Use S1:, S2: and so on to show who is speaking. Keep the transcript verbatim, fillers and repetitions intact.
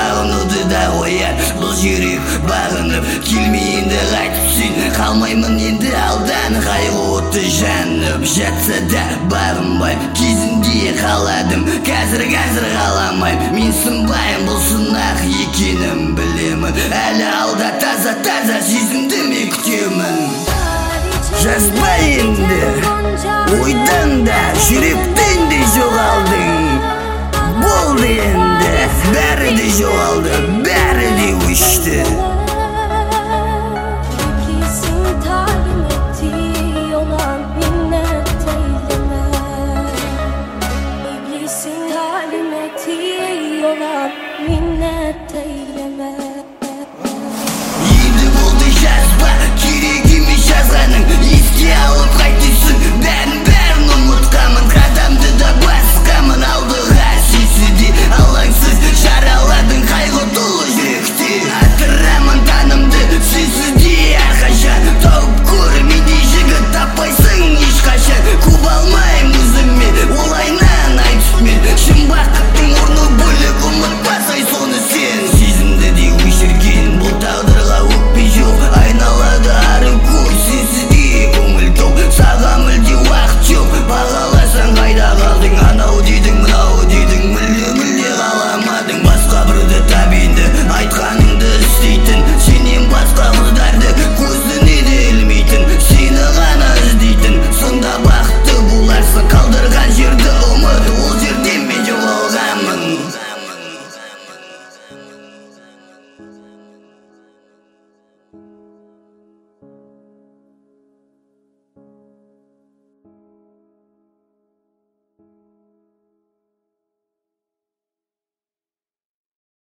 S1: бағынуды да қояр. Бұл жүрек бағынып келмейінді қайтыпсың. Қалмаймын енді алдан қайғы оты жанып. Жатса да бағынбай кезінде қаладым, қазір қазір қаламайм. Мен сынбайым, бұл сынақ екенін білемін. Әлі алда таза таза сезімді мен күтемін. Жазба енді ойдан да жүректен де жоғалдың. Болды енді бәрі де жоғалды.